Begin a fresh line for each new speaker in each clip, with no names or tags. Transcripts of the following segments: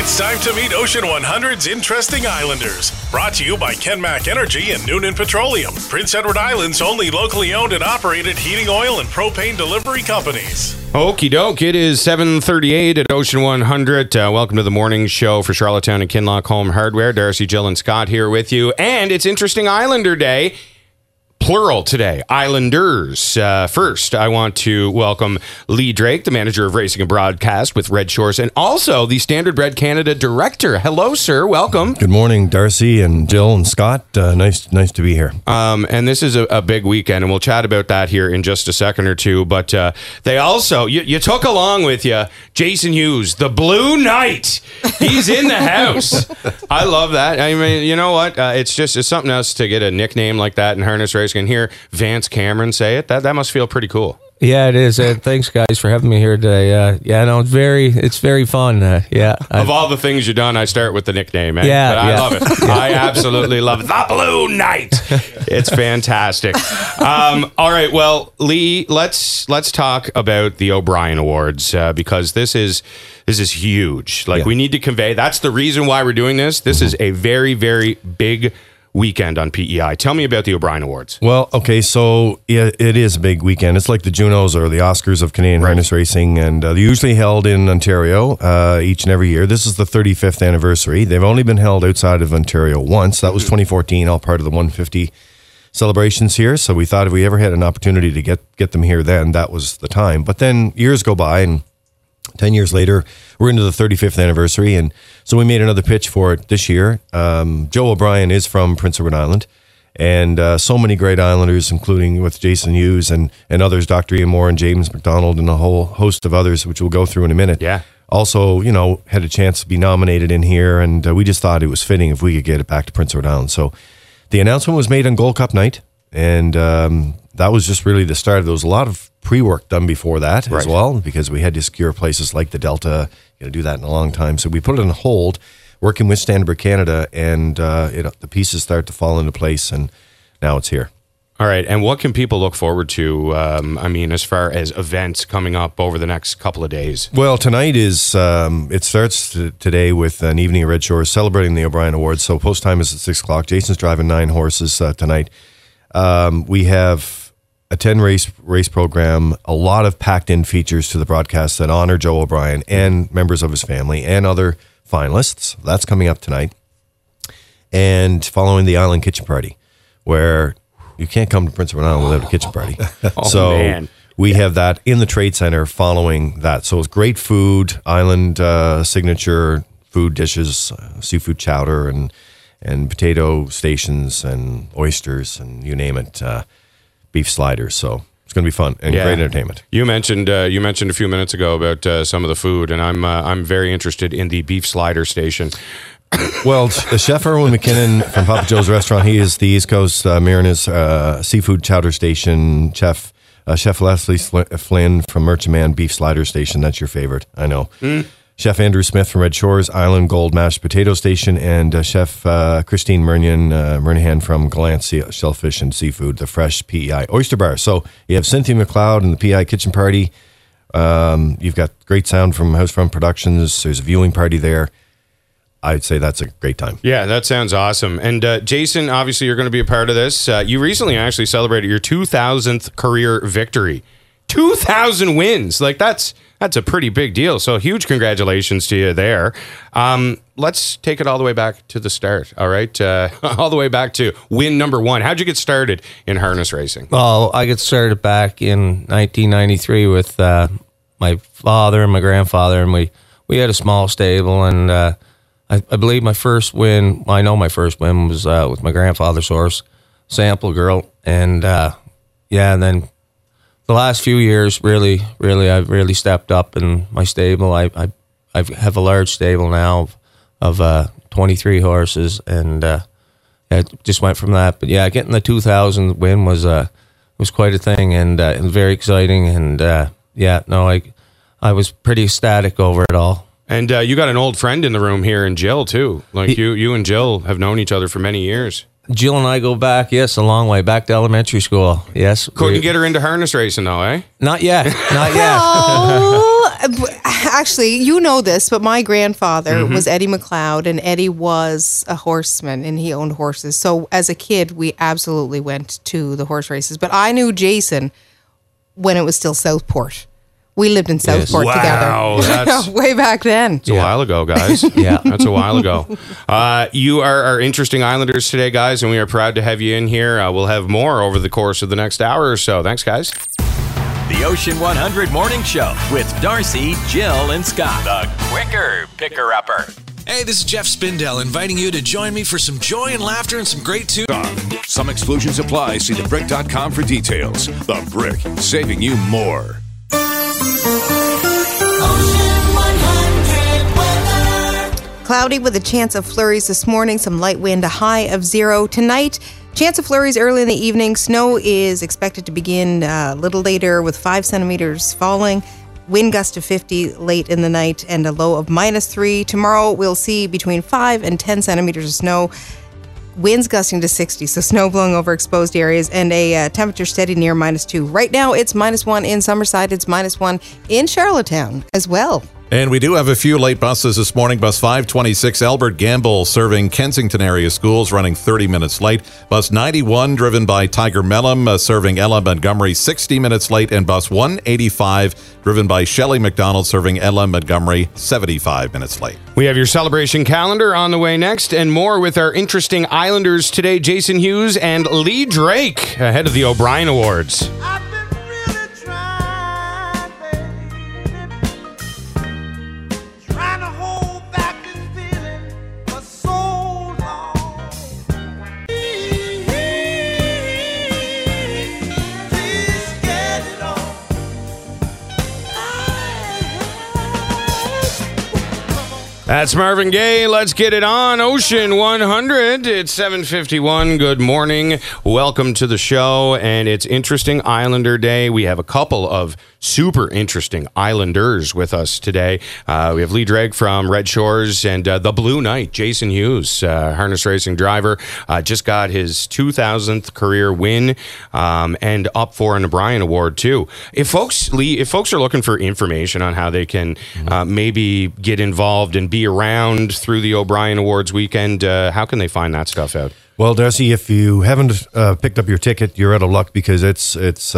It's time to meet Ocean 100's interesting islanders. Brought to you by Kenmac Energy and Noonan Petroleum, Prince Edward Island's only locally owned and operated heating oil and propane delivery companies.
Okie doke, it is 7:38 at Ocean 100. Welcome to the morning show for Charlottetown and Kinloch Home Hardware. Darcy, Jill, and Scott here with you. And it's Interesting Islander Day. Plural today, Islanders. First, I want to welcome Lee Drake, the manager of racing and broadcast with Red Shores, and also the Standard Bred Canada director. Hello, sir. Welcome.
Good morning, Darcy and Jill and Scott. Nice to be here.
And this is a big weekend, and we'll chat about that here in just a second or two. But they also, you took along with you Jason Hughes, the Blue Knight. He's in the house. I love that. I mean, you know what? It's something else to get a nickname like that in harness racing. And hear Vance Cameron say it. That must feel pretty cool.
Yeah, it is. Thanks, guys, for having me here today. It's very fun.
Of all the things you've done, I start with the nickname.
Yeah,
but I love it. I absolutely love it. The Blue Knight. It's fantastic. All right, well, Lee, let's talk about the O'Brien Awards because this is huge. We need to convey. That's the reason why we're doing this. This is a very, very big weekend on PEI. Tell me about the O'Brien Awards.
Well, okay, so yeah, it is a big weekend. It's like the Junos or the Oscars of Canadian harness racing, and they're usually held in Ontario each and every year. This is the 35th anniversary. They've only been held outside of Ontario once. That was 2014, all part of the 150 celebrations here. So we thought if we ever had an opportunity to get them here then, that was the time. But then years go by, and 10 years later, we're into the 35th anniversary, and so we made another pitch for it this year. Joe O'Brien is from Prince Edward Island, and so many great Islanders, including with Jason Hughes and others, Dr. Ian Moore and James McDonald, and a whole host of others, which we'll go through in a minute.
Yeah.
Also, had a chance to be nominated in here, and we just thought it was fitting if we could get it back to Prince Edward Island. So the announcement was made on Gold Cup night, and that was just really the start. There was a lot of pre-work done before that as well, because we had to secure places like the Delta. You got to do that in a long time. So we put it on hold, working with Standard Bred Canada, and the pieces start to fall into place, and now it's here.
All right, and what can people look forward to, as far as events coming up over the next couple of days?
Well, tonight is, it starts today with an evening at Red Shores celebrating the O'Brien Awards. So post time is at 6 o'clock. Jason's driving 9 horses tonight. We have a 10 race program, a lot of packed in features to the broadcast that honor Joe O'Brien and members of his family and other finalists. That's coming up tonight. And following the Island Kitchen Party, where you can't come to Prince Edward Island without a kitchen party. We have that in the Trade Center following that. So it's great food, island signature food dishes, seafood chowder and potato stations and oysters and you name it. Beef sliders, so it's going to be fun and great entertainment.
You mentioned a few minutes ago about some of the food, and I'm very interested in the beef slider station.
Well, the chef Erwin McKinnon from Papa Joe's restaurant, he is the East Coast Mariners seafood chowder station chef. Chef Leslie Flynn from Merchant Man beef slider station. That's your favorite, I know. Chef Andrew Smith from Red Shores Island Gold mashed potato station, and Chef Christine Murnihan from Gallant Shellfish and Seafood, the fresh PEI oyster bar. So you have Cynthia McLeod and the PEI Kitchen Party. You've got great sound from Housefront Productions. There's a viewing party there. I'd say that's a great time. Yeah,
that sounds awesome. And Jason, obviously you're going to be a part of this. You recently actually celebrated your 2,000th career victory. 2,000 wins. That's a pretty big deal. So huge congratulations to you there. Let's take it all the way back to the start. All right. All the way back to win number 1. How'd you get started in harness racing?
Well, I got started back in 1993 with my father and my grandfather, and we had a small stable, and I believe my first win was with my grandfather's horse, Sample Girl. And and then the last few years, really, I've really stepped up in my stable. I have a large stable now of 23 horses, and it just went from that. But yeah, getting the 2000 win was quite a thing, and very exciting. And I was pretty ecstatic over it all.
And you got an old friend in the room here in Jill too. You and Jill have known each other for many years.
Jill and I go back, yes, a long way, back to elementary school. Yes.
Couldn't get her into harness racing though, eh?
Not yet.
Oh, actually, you know this, but my grandfather was Eddie McLeod, and Eddie was a horseman, and he owned horses. So as a kid, we absolutely went to the horse races. But I knew Jason when it was still Southport. We lived in Southport
Wow,
together.
that's-
Way back then.
It's a while ago, guys.
Yeah.
That's a while ago. You are our interesting Islanders today, guys, and we are proud to have you in here. We'll have more over the course of the next hour or so. Thanks, guys.
The Ocean 100 Morning Show with Darcy, Jill, and Scott. The quicker picker-upper.
Hey, this is Jeff Spindell inviting you to join me for some joy and laughter and some great tunes.
Some exclusions apply. See thebrick.com for details. The Brick, saving you more.
Cloudy with a chance of flurries this morning, some light wind, a high of 0. Tonight, chance of flurries early in the evening. Snow is expected to begin a little later with 5 centimeters falling. Wind gust of 50 late in the night and a low of -3. Tomorrow, we'll see between 5 and 10 centimeters of snow. Winds gusting to 60, so snow blowing over exposed areas, and a temperature steady near -2. Right now, it's -1 in Summerside. It's -1 in Charlottetown as well.
And we do have a few late buses this morning. Bus 526 Albert Gamble serving Kensington area schools running 30 minutes late. Bus 91 driven by Tiger Melham serving Ella Montgomery 60 minutes late. And bus 185 driven by Shelley McDonald serving Ella Montgomery 75 minutes late.
We have your celebration calendar on the way next and more with our interesting Islanders today. Jason Hughes and Lee Drake ahead of the O'Brien Awards. That's Marvin Gaye. Let's get it on. Ocean 100. It's 7:51. Good morning. Welcome to the show. And it's Interesting Islander Day. We have a couple of super interesting Islanders with us today. We have Lee Drake from Red Shores and the Blue Knight, Jason Hughes, harness racing driver. Just got his 2000th career win and up for an O'Brien Award, too. If folks are looking for information on how they can maybe get involved and be around through the O'Brien Awards weekend, how can they find that stuff out?
Well, Darcy, if you haven't picked up your ticket, you're out of luck because it's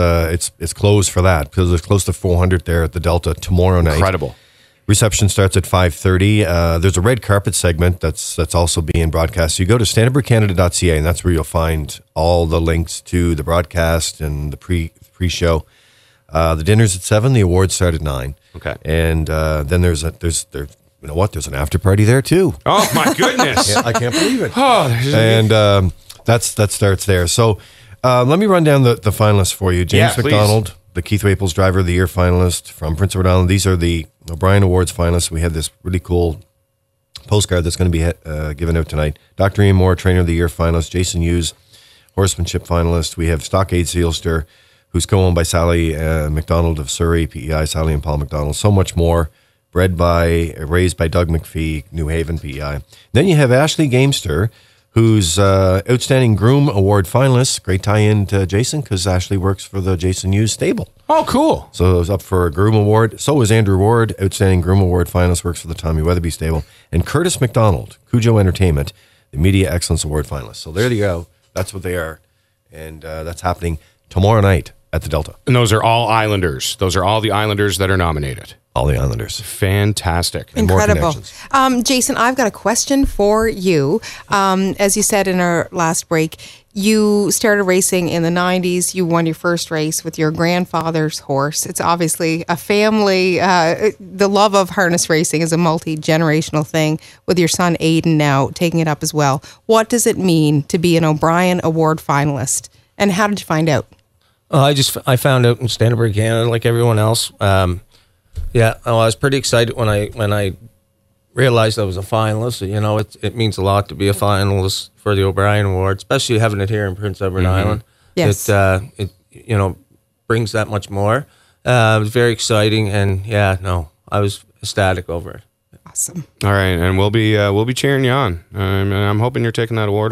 closed for that because there's close to 400 there at the Delta tomorrow night.
Incredible.
Reception starts at 5:30. There's a red carpet segment that's also being broadcast. So you go to standardbrickcanada.ca and that's where you'll find all the links to the broadcast and the pre-show. The dinner's at 7. The awards start at 9.
Okay.
And then there's you know what? There's an after party there too.
Oh my goodness!
I can't believe it.
Oh,
and that starts there. So let me run down the finalists for you. James
Yeah,
McDonald, the Keith Raples Driver of the Year finalist from Prince Edward Island. These are the O'Brien Awards finalists. We have this really cool postcard that's going to be given out tonight. Dr. Ian Moore, Trainer of the Year finalist. Jason Hughes, Horsemanship finalist. We have Stockade Sealster, who's co-owned by Sally McDonald of Surrey, PEI, Sally and Paul McDonald. So much more. Raised by Doug McPhee, New Haven, PEI. Then you have Ashley Gamester, who's Outstanding Groom Award finalist. Great tie-in to Jason because Ashley works for the Jason Hughes stable.
Oh, cool.
So it was up for a Groom Award. So was Andrew Ward, Outstanding Groom Award finalist, works for the Tommy Weatherby stable. And Curtis McDonald, Cujo Entertainment, the Media Excellence Award finalist. So there you go. That's what they are. And that's happening tomorrow night at the Delta.
And those are all Islanders. Those are all the Islanders that are nominated.
All the Islanders.
Fantastic.
And more
Incredible.
connections.
Jason, I've got a question for you. As you said in our last break, you started racing in the 90s. You won your first race with your grandfather's horse. It's obviously a family. The love of harness racing is a multi-generational thing with your son Aiden now taking it up as well. What does it mean to be an O'Brien Award finalist? And how did you find out?
I found out in Standardbird Canada like everyone else. I was pretty excited when I realized I was a finalist. You know, it means a lot to be a finalist for the O'Brien Award, especially having it here in Prince Edward Island.
Yes.
It brings that much more. It was very exciting, and I was ecstatic over it.
Awesome.
All right, and we'll be cheering you on. I'm hoping you're taking that award home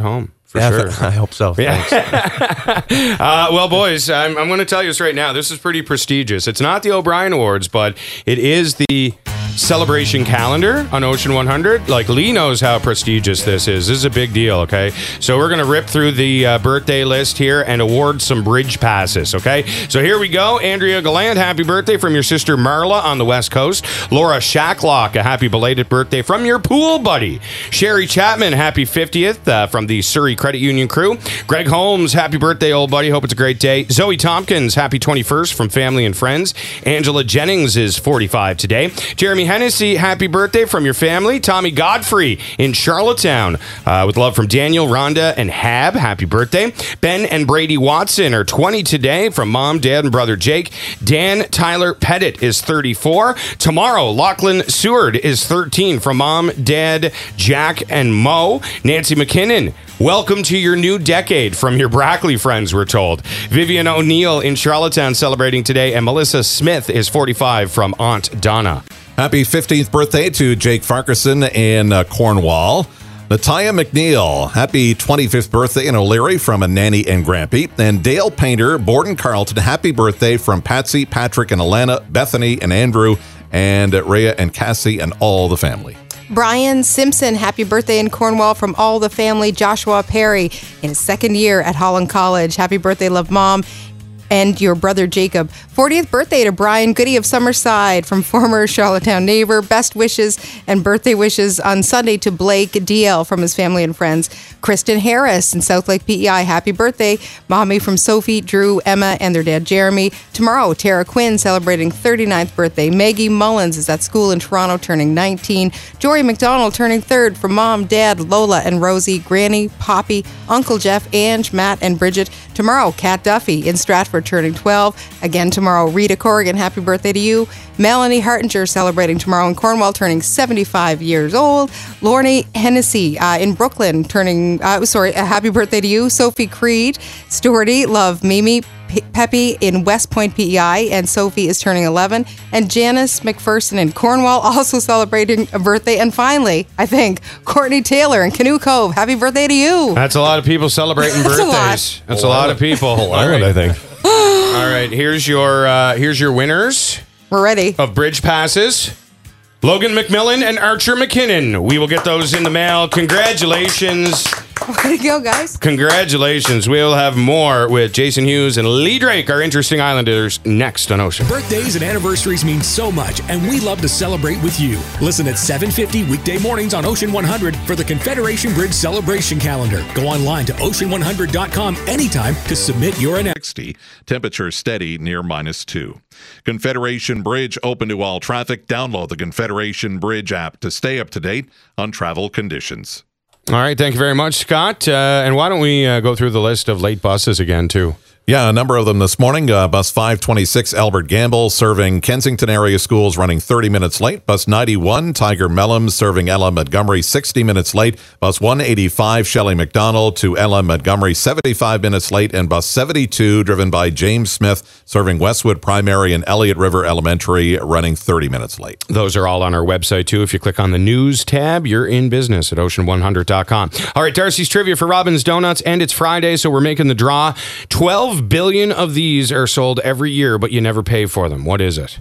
For sure.
I hope so.
Yeah.
Thanks.
Well, boys, I'm going to tell you this right now. This is pretty prestigious. It's not the O'Brien Awards, but it is the celebration calendar on Ocean 100. Like, Lee knows how prestigious this is. This is a big deal, okay? So we're going to rip through the birthday list here and award some bridge passes, okay? So here we go. Andrea Gallant, happy birthday from your sister Marla on the West Coast. Laura Shacklock, a happy belated birthday from your pool buddy. Sherry Chapman, happy 50th from the Surrey Credit Union crew. Greg Holmes, happy birthday, old buddy. Hope it's a great day. Zoe Tompkins, happy 21st from family and friends. Angela Jennings is 45 today. Jeremy Hennessy, happy birthday from your family. Tommy Godfrey in Charlottetown, with love from Daniel, Rhonda, and Hab. Happy birthday. Ben and Brady Watson are 20 today from mom, dad, and brother Jake. Dan Tyler Pettit is 34. Tomorrow, Lachlan Seward is 13 from mom, dad, Jack, and Mo. Nancy McKinnon, welcome to your new decade from your Brackley friends, we're told. Vivian O'Neill in Charlottetown celebrating today, and Melissa Smith is 45 from Aunt Donna.
Happy 15th birthday to Jake Farquharson in Cornwall. Natalia McNeil, happy 25th birthday in O'Leary from a nanny and Grampy. And Dale Painter, Borden Carlton, happy birthday from Patsy, Patrick, and Alana, Bethany, and Andrew, and Rhea and Cassie, and all the family.
Brian Simpson, happy birthday in Cornwall from all the family. Joshua Perry in his second year at Holland College. Happy birthday, love mom and your brother Jacob. 40th birthday to Brian Goody of Summerside from former Charlottetown neighbor. Best wishes and birthday wishes on Sunday to Blake DL from his family and friends. Kristen Harris in South Lake PEI, happy birthday. Mommy from Sophie, Drew, Emma, and their dad Jeremy. Tomorrow, Tara Quinn celebrating 39th birthday. Maggie Mullins is at school in Toronto turning 19. Jory McDonald turning 3rd from mom, dad, Lola, and Rosie. Granny, Poppy, Uncle Jeff, Ange, Matt, and Bridget. Tomorrow, Kat Duffy in Stratford turning 12. Again tomorrow, Rita Corrigan, happy birthday to you. Melanie Hartinger celebrating tomorrow in Cornwall, turning 75 years old. Lorne Hennessy in Brooklyn turning, happy birthday to you. Sophie Creed, Stewarty, love Mimi. Peppy in West Point PEI, and Sophie is turning 11. And Janice McPherson in Cornwall also celebrating a birthday. And finally, I think, Courtney Taylor in Canoe Cove. Happy birthday to you.
That's a lot of people celebrating birthdays. That's a lot of people.
All right, I think.
All right, here's your winners.
We're ready.
Of bridge passes. Logan McMillan and Archer McKinnon. We will get those in the mail. Congratulations.
Way to go, guys.
Congratulations. We'll have more with Jason Hughes and Lee Drake, our interesting Islanders, next on Ocean.
Birthdays and anniversaries mean so much, and we love to celebrate with you. Listen at 7:50 weekday mornings on Ocean 100 for the Confederation Bridge Celebration Calendar. Go online to ocean100.com anytime to submit your announcement.
Temperature steady near -2. Confederation Bridge open to all traffic. Download the Confederation Bridge app to stay up to date on travel conditions.
All right, thank you very much, Scott. And why don't we go through the list of late buses again, too?
Yeah, a number of them this morning. Bus 526, Albert Gamble, serving Kensington area schools, running 30 minutes late. Bus 91, Tiger Mellom, serving Ella Montgomery, 60 minutes late. Bus 185, Shelley McDonald to Ella Montgomery, 75 minutes late. And bus 72, driven by James Smith, serving Westwood Primary and Elliott River Elementary, running 30 minutes late.
Those are all on our website, too. If you click on the news tab, you're in business at ocean100.com. All right, Darcy's Trivia for Robin's Donuts, and it's Friday, so we're making the draw. 12 billion of these are sold every year, but you never pay for them. What is it?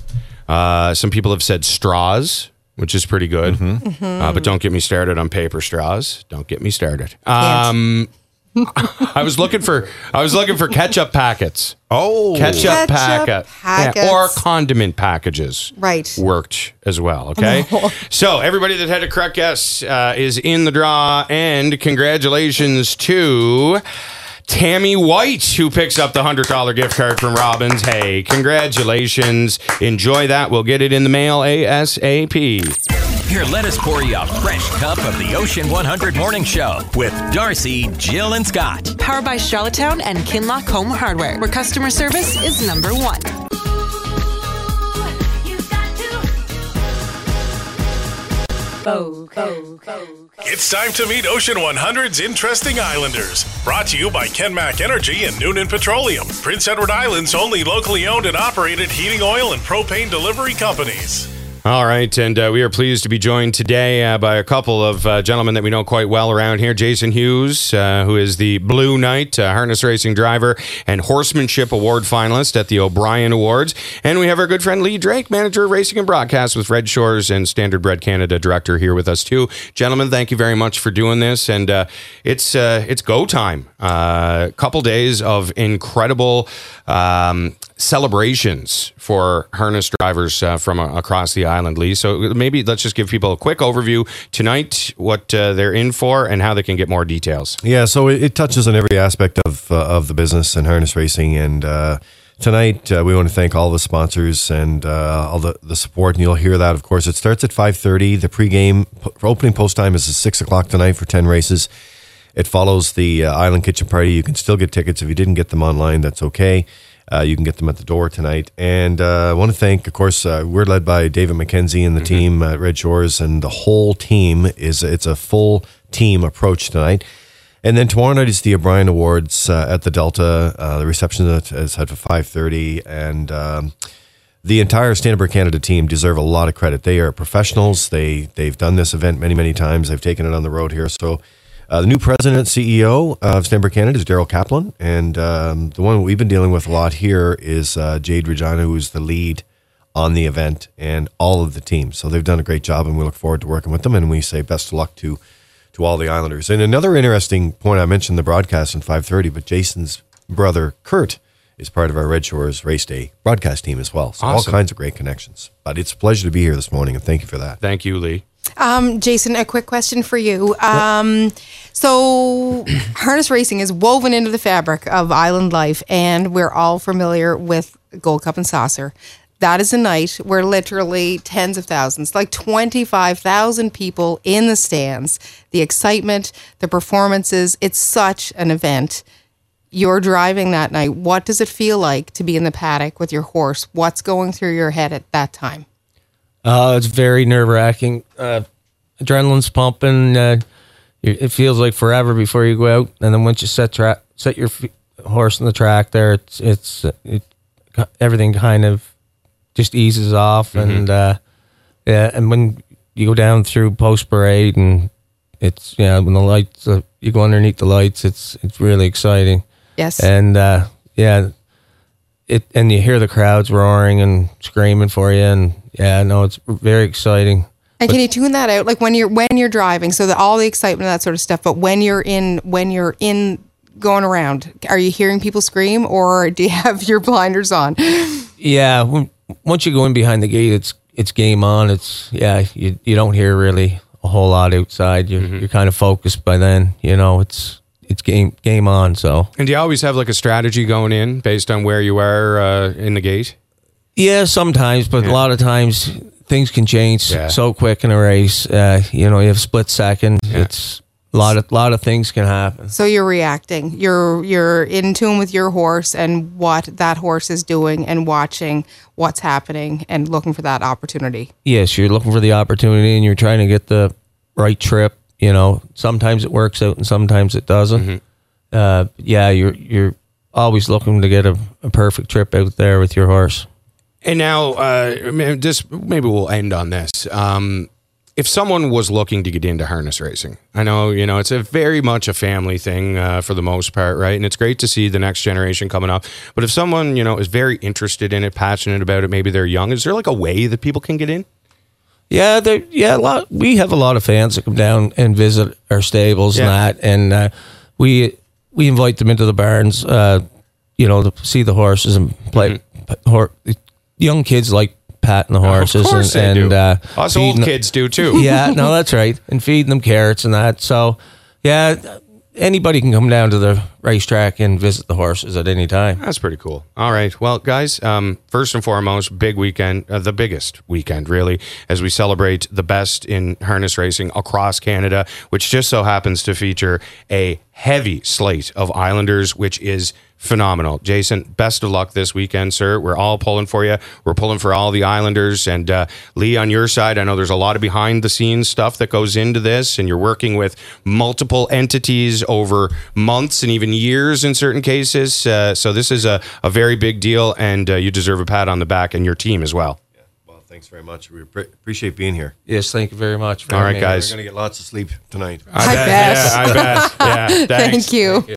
Some people have said straws, which is pretty good. But don't get me started on paper straws. Don't get me started. I was looking for ketchup packets.
Oh,
ketchup packets. Yeah, or condiment packages.
Right.
Worked as well. Okay. So everybody that had a correct guess is in the draw, and congratulations to Tammy White, who picks up the $100 gift card from Robbins. Hey, congratulations. Enjoy that. We'll get it in the mail ASAP.
Here, let us pour you a fresh cup of the Ocean 100 Morning Show with Darcy, Jill, and Scott.
Powered by Charlottetown and Kinloch Home Hardware, where customer service is number one.
It's time to meet Ocean 100's interesting Islanders. Brought to you by Kenmac Energy and Noonan Petroleum, Prince Edward Island's only locally owned and operated heating oil and propane delivery companies.
All right, and we are pleased to be joined today by a couple of gentlemen that we know quite well around here. Jason Hughes, who is the Blue Knight harness racing driver and horsemanship award finalist at the O'Brien Awards. And we have our good friend Lee Drake, manager of racing and broadcast with Red Shores and Standard Bred Canada director, here with us too. Gentlemen, thank you very much for doing this. And it's go time. A couple days of incredible celebrations for harness drivers from across the island, Lee. So maybe let's just give people a quick overview tonight, what they're in for and how they can get more details.
Yeah, so it touches on every aspect of the business and harness racing. And tonight we want to thank all the sponsors and all the support. And you'll hear that, of course. It starts at 5:30. The pregame opening post time is at 6 o'clock tonight for 10 races. It follows the Island Kitchen Party. You can still get tickets. If you didn't get them online, that's okay. You can get them at the door tonight. And I want to thank, of course, we're led by David McKenzie and the team at Red Shores, and the whole team it's a full team approach tonight. And then tomorrow night is the O'Brien Awards at the Delta. The reception is at 5:30, and the entire Standard Bred Canada team deserve a lot of credit. They are professionals. They've done this event many, many times. They've taken it on the road here. So the new president, CEO of Standard Bred Canada is Daryl Kaplan, and the one we've been dealing with a lot here is Jade Regina, who's the lead on the event, and all of the team. So they've done a great job, and we look forward to working with them, and we say best of luck to all the Islanders. And another interesting point, I mentioned the broadcast on 5:30, but Jason's brother, Kurt, is part of our Red Shores Race Day broadcast team as well. So
awesome.
All kinds of great connections. But it's a pleasure to be here this morning, and thank you for that.
Thank you, Lee.
Jason, a quick question for you. So harness racing is woven into the fabric of island life, and we're all familiar with Gold Cup and Saucer. That is a night where literally tens of thousands, like 25,000 people in the stands, the excitement, the performances, it's such an event. You're driving that night. What does it feel like to be in the paddock with your horse? What's going through your head at that time?
It's very nerve-wracking. Adrenaline's pumping. It feels like forever before you go out, and then once you set your horse on the track there, it's everything kind of just eases off, and and when you go down through post parade, and it's when the lights you go underneath the lights, it's really exciting.
Yes,
and and you hear the crowds roaring and screaming for you, and it's very exciting.
And can you tune that out, like when you're driving, so that all the excitement and that sort of stuff, but when you're in going around, are you hearing people scream, or do you have your blinders on?
Yeah, once you go in behind the gate, it's game on. You don't hear really a whole lot outside. You're kind of focused by then. It's game on. So.
And do you always have like a strategy going in based on where you are in the gate?
Yeah, sometimes, but a lot of times things can change so quick in a race. You have split second. Yeah. It's a lot of things can happen.
So you're reacting. You're in tune with your horse and what that horse is doing, and watching what's happening and looking for that opportunity.
Yes, you're looking for the opportunity, and you're trying to get the right trip. Sometimes it works out and sometimes it doesn't. You're always looking to get a perfect trip out there with your horse.
And now, maybe we'll end on this. If someone was looking to get into harness racing, I know, it's very much a family thing for the most part, right? And it's great to see the next generation coming up. But if someone, is very interested in it, passionate about it, maybe they're young, is there like a way that people can get in?
Yeah, we have a lot of fans that come down and visit our stables and that, and we invite them into the barns, to see the horses and play. Young kids like patting the horses,
of course they do. Us old kids do too.
Yeah, no, that's right, and feeding them carrots and that. So, anybody can come down to the racetrack and visit the horses at any time.
That's pretty cool. All right. Well, guys, first and foremost, big weekend, the biggest weekend, really, as we celebrate the best in harness racing across Canada, which just so happens to feature a heavy slate of Islanders, which is phenomenal. Jason, best of luck this weekend, sir. We're all pulling for you. We're pulling for all the Islanders. And Lee, on your side, I know there's a lot of behind the scenes stuff that goes into this, and you're working with multiple entities over months and even years in certain cases. So this is a very big deal, and you deserve a pat on the back, and your team as well.
Yeah, well, Thanks very much. We appreciate being here.
Yes, thank you very much.
All right, guys.
We're going to get lots of sleep tonight.
I bet.
Yeah, I bet. Yeah, thanks.
Thank you.